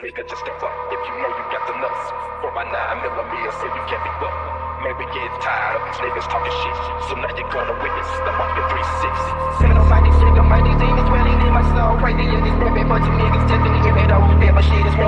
Nigga, just step up if you know you got the nuts. For my 9mm, so you can't be bucked. Man, we get tired of these niggas talking shit. So now you're gonna witness the mafia 360. Nigga don't fight these shit, don't fight these demons. Really need my soul. Crazy in this rapping, but you niggas just didn't hear me though. Never shit is